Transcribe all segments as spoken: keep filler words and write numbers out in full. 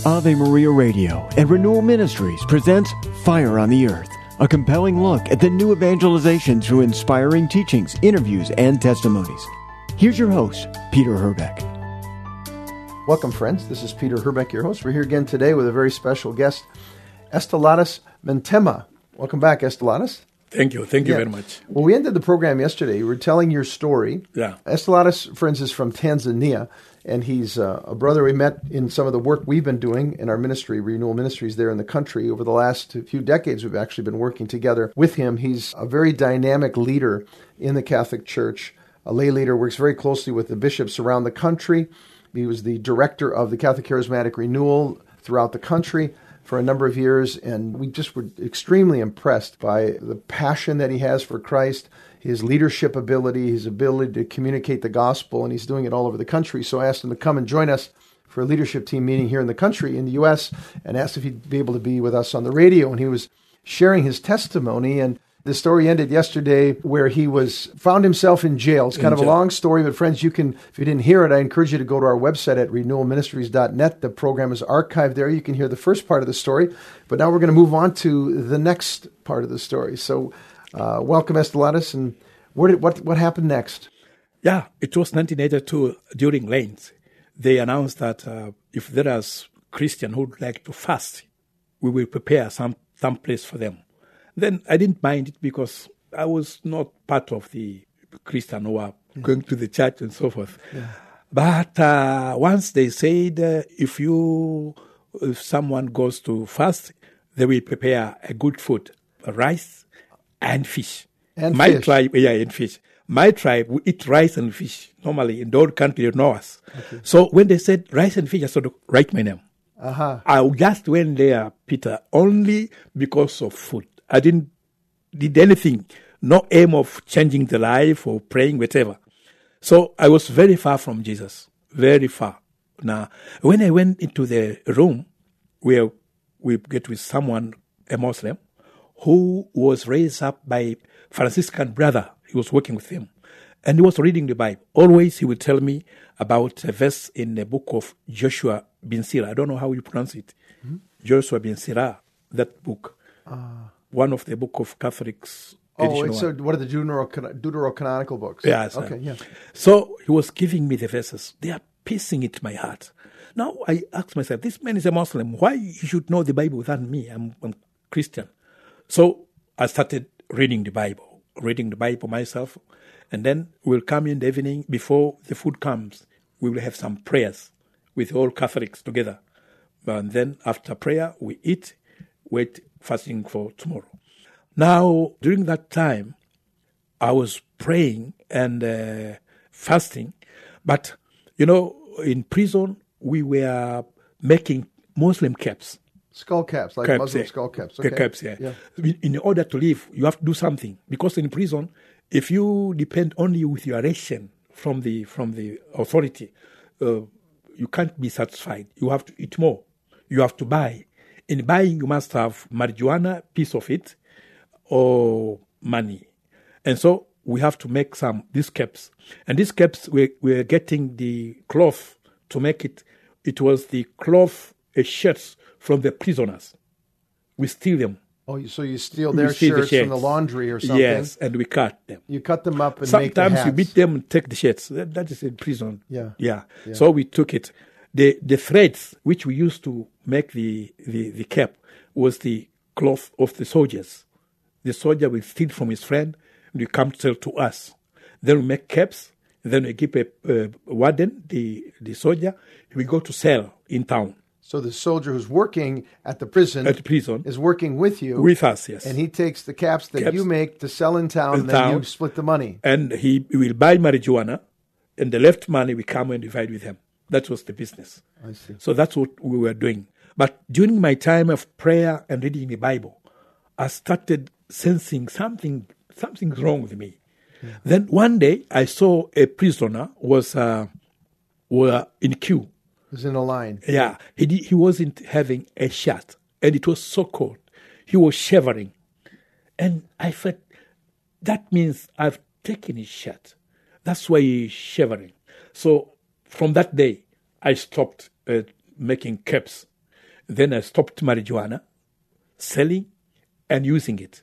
Ave Maria Radio and Renewal Ministries presents Fire on the Earth, a compelling look at the new evangelization through inspiring teachings, interviews, and testimonies. Here's your host, Peter Herbeck. Welcome, friends. This is Peter Herbeck, your host. We're here again today with a very special guest, Esteladas Mentema. Welcome back, Esteladas. Thank you. Thank you yeah. very much. Well, we ended the program yesterday. You were telling your story. Yeah. Esteladas, friends, is from Tanzania, and he's uh, a brother we met in some of the work we've been doing in our ministry, Renewal Ministries, there in the country. Over the last few decades, we've actually been working together with him. He's a very dynamic leader in the Catholic Church, a lay leader, works very closely with the bishops around the country. He was the director of the Catholic Charismatic Renewal throughout the country for a number of years, and we just were extremely impressed by the passion that he has for Christ, his leadership ability, his ability to communicate the gospel, and he's doing it all over the country. So I asked him to come and join us for a leadership team meeting here in the country, in the U S, and asked if he'd be able to be with us on the radio, and he was sharing his testimony. And the story ended yesterday where he was found himself in jail. It's kind of a long story, but friends, you can, if you didn't hear it, I encourage you to go to our website at renewal ministries dot net. The program is archived there. You can hear the first part of the story, but now we're going to move on to the next part of the story. So uh, welcome, Esteladas, and where did, what, what happened next? Yeah, it was nineteen eighty-two during Lent. They announced that uh, if there is Christian who would like to fast, we will prepare some, some place for them. Then I didn't mind it because I was not part of the Christian who are yeah. going to the church and so forth. Yeah. But uh, once they said, uh, if you, if someone goes to fast, they will prepare a good food, rice and fish. And My fish. tribe, yeah, and fish. My tribe, we eat rice and fish. Normally, in the old country, you know us. Okay. So when they said rice and fish, I said, write my name. Uh-huh. I just went there, Peter, only because of food. I didn't did anything, no aim of changing the life or praying, whatever. So I was very far from Jesus, very far. Now, when I went into the room where we get with someone, a Muslim, who was raised up by Franciscan brother, he was working with him, and he was reading the Bible. Always he would tell me about a verse in the book of Joshua bin Sirah. I don't know how you pronounce it. Mm-hmm. Joshua bin Sirah, that book. Uh. One of the book of Catholics. Oh, and so what are the Deuterocanonical, Deuterocanonical books? Yes. Okay, yeah. So he was giving me the verses. They are piercing into my heart. Now I asked myself, this man is a Muslim. Why you should know the Bible than me? I'm, I'm Christian. So I started reading the Bible, reading the Bible myself. And then we'll come in the evening before the food comes. We will have some prayers with all Catholics together. And then after prayer, we eat, wait, fasting for tomorrow. Now, during that time, I was praying and uh, fasting, but, you know, in prison, we were making Muslim caps. Skull caps, like caps, Muslim yeah. skull caps. Okay. Caps, yeah. yeah. In order to live, you have to do something, because in prison, if you depend only with your ration from the from the authority, uh, you can't be satisfied. You have to eat more. You have to buy. In buying, you must have marijuana, piece of it, or money. And so we have to make some, these caps. And these caps, we're, we're getting the cloth to make it. It was the cloth uh, shirts from the prisoners. We steal them. Oh, so you steal their steal shirts, the shirts from the laundry or something? Yes, and we cut them. You cut them up and Sometimes make the hats. you beat them and take the shirts. That, that is in prison. Yeah. yeah. Yeah. So we took it. The the threads which we used to make the, the, the cap was the cloth of the soldiers. The soldier will steal from his friend and you come to sell to us. Then we make caps. Then we keep a, a warden, the, the soldier. We go to sell in town. So the soldier who's working at the prison, at the prison is working with you. With us, yes. And he takes the caps that caps you make to sell in town, in and then town, you split the money. And he will buy marijuana, and the left money we come and divide with him. That was the business. I see. So that's what we were doing. But during my time of prayer and reading the Bible, I started sensing something, something's wrong with me. Yeah. Then one day I saw a prisoner was uh, were in queue. He was in a line. Yeah, he did, he wasn't having a shirt, and it was so cold. He was shivering, and I felt that means I've taken his shirt. That's why he's shivering. So from that day, I stopped uh, making caps. Then I stopped marijuana, selling and using it.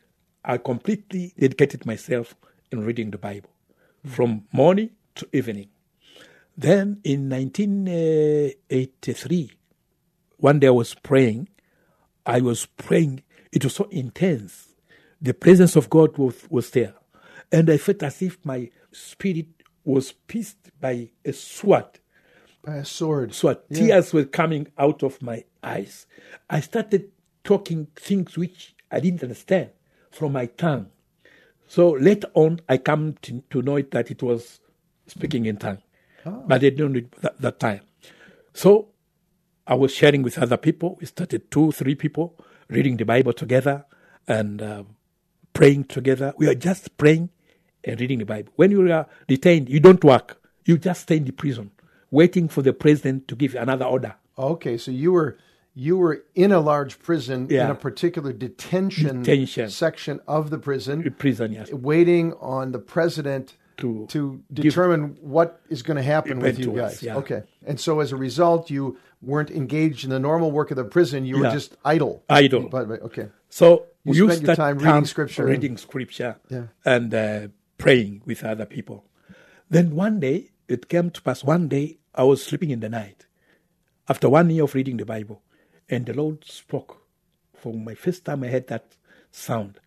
I completely dedicated myself in reading the Bible from morning to evening. Then in nineteen eighty-three, one day I was praying. I was praying. It was so intense. The presence of God was, was there. And I felt as if my spirit was pierced by a sword. By a sword. Sword. Yeah. Tears were coming out of my eyes. I started talking things which I didn't understand from my tongue. So later on, I come to, to know it that it was speaking in tongue. Oh. But I didn't know it that, that time. So I was sharing with other people. We started two, three people reading the Bible together and uh, praying together. We are just praying and reading the Bible. When you are detained, you don't work. You just stay in the prison, waiting for the president to give another order. Okay, so you were you were in a large prison, yeah. in a particular detention, detention section of the prison. Prison, yes. Waiting on the president to, to determine what is going to happen with you guys. Us, yeah. Okay. And so as a result, you weren't engaged in the normal work of the prison. You were yeah. just idle. Idle. Okay. So you, you spent your time reading scripture. Reading scripture yeah. and uh, praying with other people. Then one day, it came to pass, one day I was sleeping in the night after one year of reading the Bible. And the Lord spoke. For my first time I heard that sound.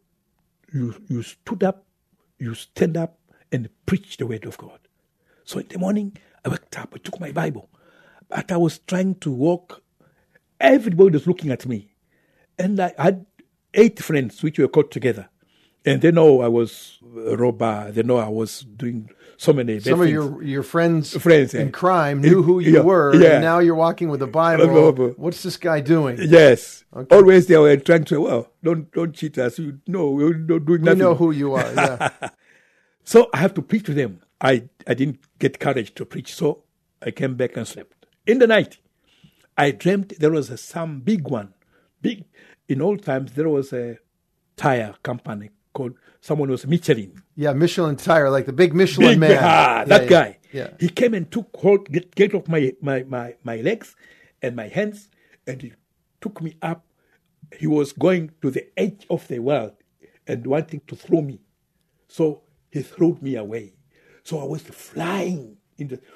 You, you stood up, you stand up, and preach the word of God. So in the morning, I waked up, I took my Bible. But I was trying to walk. Everybody was looking at me. And I had eight friends which were caught together. And they know I was a robber. They know I was doing so many Some of things. your your friends, friends in yeah. crime knew who you yeah, were, yeah. and now you're walking with the Bible. What's this guy doing? Yes. Okay. Always they were trying to, well, don't don't cheat us. You, no, we're not doing nothing. We know who you are, yeah. So I have to preach to them. I, I didn't get courage to preach, so I came back and slept. In the night, I dreamt there was a, some big one. Big. In old times, there was a tire company called, someone was Michelin. Yeah, Michelin tire, like the big Michelin big, man. Ah, yeah, that yeah, guy. Yeah. He came and took hold, get, get off my, my, my, my legs and my hands, and he took me up. He was going to the edge of the world and wanting to throw me. So he threw me away. So I was flying in the,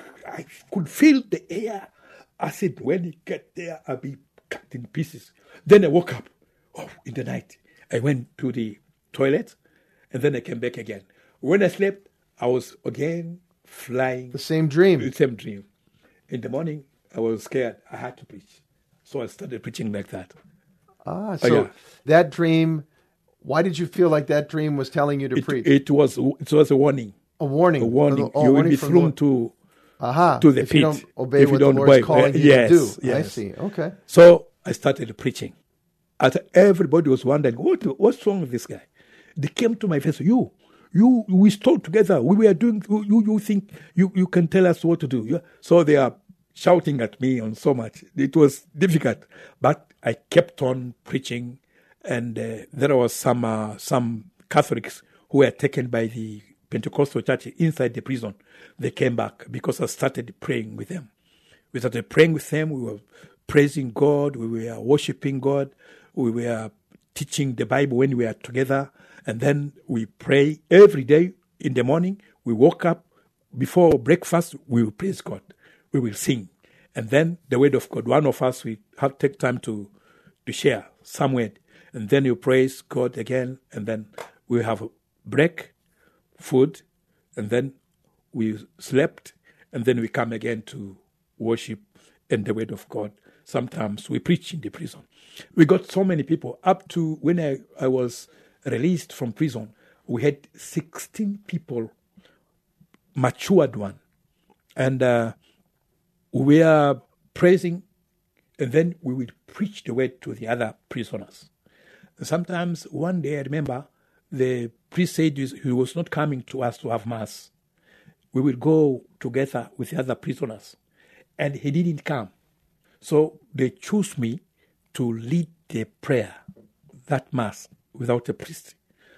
I could feel the air. I said, when he get there, I'll be cut in pieces. Then I woke up. Oh, in the night, I went to the toilet, and then I came back again. When I slept, I was again flying. The same dream. The same dream. In the morning, I was scared. I had to preach. So I started preaching like that. Ah, so oh, yeah. that dream, why did you feel like that dream was telling you to it, preach? It was it was a warning. A warning. A warning. Oh, you will warning be thrown the... to, Aha. to the if pit. You don't obey if what you don't the Lord's obey. calling you yes, to do. Yes. I see. Okay. So I started preaching. As everybody was wondering, what, what's wrong with this guy? They came to my face, you, you, we stole together. We were doing, you, you think you, you can tell us what to do. Yeah? So they are shouting at me on so much. It was difficult, but I kept on preaching. And uh, there was some, uh, some Catholics who were taken by the Pentecostal church inside the prison. They came back because I started praying with them. We started praying with them. We were praising God. We were worshiping God. We were teaching the Bible when we were together. And then we pray every day in the morning. We woke up. Before breakfast, we will praise God. We will sing. And then the word of God. One of us, we have to take time to, to share some word. And then you praise God again. And then we have a break, food. And then we slept. And then we come again to worship and the word of God. Sometimes we preach in the prison. We got so many people. Up to when I, I was released from prison, we had sixteen people, matured one. And uh, we are praising, and then we will preach the word to the other prisoners. And sometimes one day, I remember, the priest said he was not coming to us to have mass. We will go together with the other prisoners. And he didn't come. So they chose me to lead the prayer, that mass, without a priest.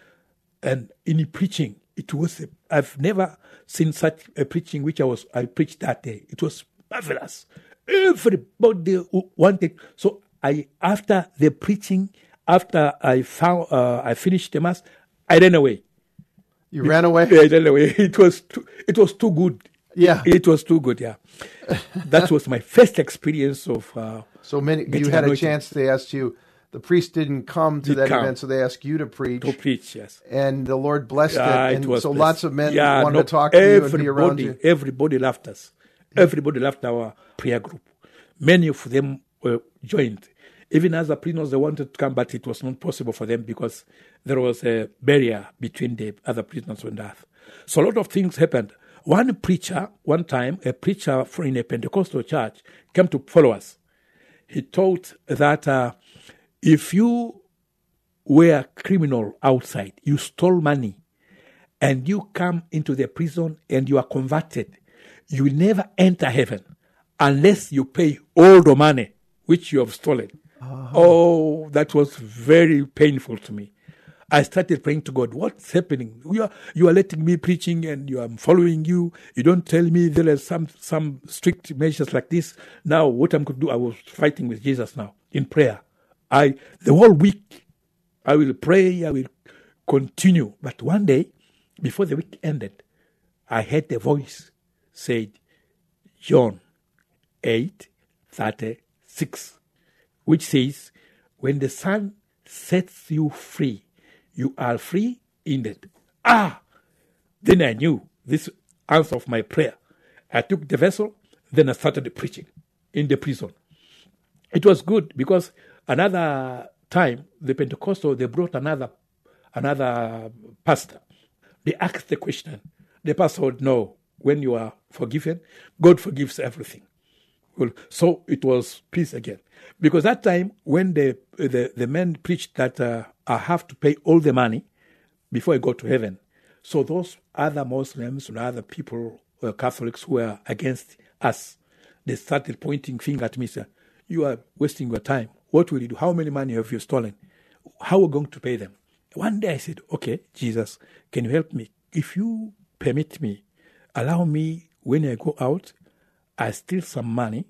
And in preaching, it was, a, I've never seen such a preaching which I was, I preached that day. It was marvelous. Everybody wanted. So I, after the preaching, after I found, uh, I finished the mass, I ran away. You ran away? Yeah, I ran away. It was too, it was too good. Yeah. It was too good, yeah. That was my first experience of... Uh, so many. You had a chance, they asked you, the priest didn't come to Did that come. event, so they asked you to preach. To preach, yes. And the Lord blessed Yeah, it. it And was so blessed. lots of men Yeah, wanted no, to talk to you and be around everybody, you. everybody loved us. Everybody loved our prayer group. Many of them were joined. Even other prisoners, they wanted to come, but it was not possible for them because there was a barrier between the other prisoners and us. So a lot of things happened. One preacher, one time, a preacher in a Pentecostal church came to follow us. He taught that uh, if you were a criminal outside, you stole money, and you come into the prison and you are converted, you will never enter heaven unless you pay all the money which you have stolen. Uh-huh. Oh, that was very painful to me. I started praying to God, what's happening? You are, you are letting me preaching and you are following you. You don't tell me there are some, some strict measures like this. Now, what I'm going to do, I was fighting with Jesus now in prayer. I The whole week, I will pray, I will continue. But one day, before the week ended, I heard the voice said, John eight thirty-six, which says, when the Son sets you free, you are free indeed. Ah! Then I knew this answer of my prayer. I took the vessel, then I started preaching in the prison. It was good because another time, the Pentecostal, they brought another another pastor. They asked the question. The pastor would know, when you are forgiven, God forgives everything. Well, so it was peace again. Because that time, when the the, the men preached that uh, I have to pay all the money before I go to heaven, so those other Muslims and other people, uh, Catholics who were against us, they started pointing finger at me, saying, you are wasting your time. What will you do? How many money have you stolen? How are we going to pay them? One day I said, okay, Jesus, can you help me? If you permit me, allow me, when I go out, I steal some money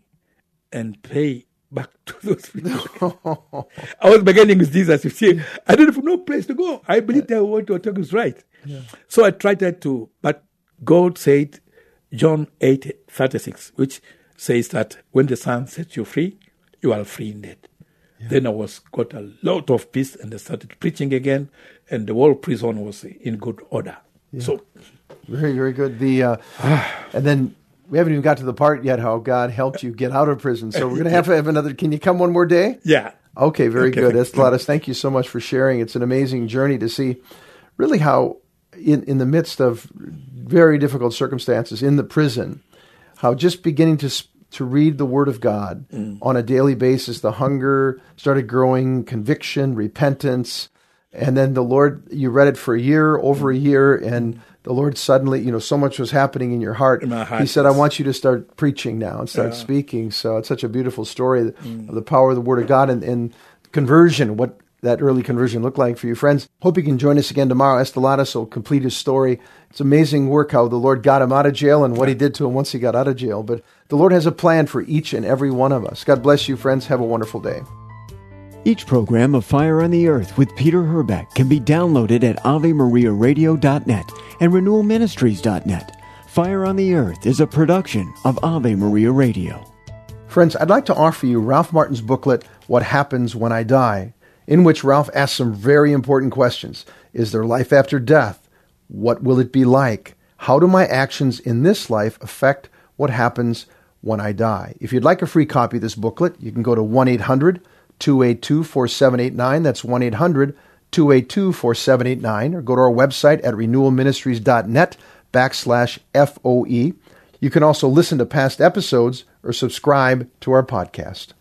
and pay back to those people. I was beginning with Jesus. You see, I didn't have no place to go. I believed that what you were talking is right. Yeah. So I tried that too. But God said, John eight thirty-six, which says that when the Son sets you free, you are free indeed. Yeah. Then I was got a lot of peace and I started preaching again, and the whole prison was in good order. Yeah. So, very, very good. The uh, and then we haven't even got to the part yet how God helped you get out of prison. So we're going to have to have another. Can you come one more day? Yeah. Okay, very okay. good. Esteladis, thank you so much for sharing. It's an amazing journey to see really how in, in the midst of very difficult circumstances in the prison, how just beginning to to read the Word of God mm. on a daily basis, the hunger started growing, conviction, repentance, and then the Lord, you read it for a year, over a year, and the Lord suddenly, you know, so much was happening in your heart. In heart he said, I want you to start preaching now and start yeah. speaking. So it's such a beautiful story mm. of the power of the Word of God and, and conversion, what that early conversion looked like for you. Friends, hope you can join us again tomorrow. Esteladis will complete his story. It's amazing work how the Lord got him out of jail and what he did to him once he got out of jail. But the Lord has a plan for each and every one of us. God bless you, friends. Have a wonderful day. Each program of Fire on the Earth with Peter Herbeck can be downloaded at ave maria radio dot net and renewal ministries dot net. Fire on the Earth is a production of Ave Maria Radio. Friends, I'd like to offer you Ralph Martin's booklet, What Happens When I Die, in which Ralph asks some very important questions. Is there life after death? What will it be like? How do my actions in this life affect what happens when I die? If you'd like a free copy of this booklet, you can go to one eight hundred two eight two four seven eight nine. That's one eight hundred two eight two four seven eight nine. Or go to our website at renewal ministries dot net backslash F O E. You can also listen to past episodes or subscribe to our podcast.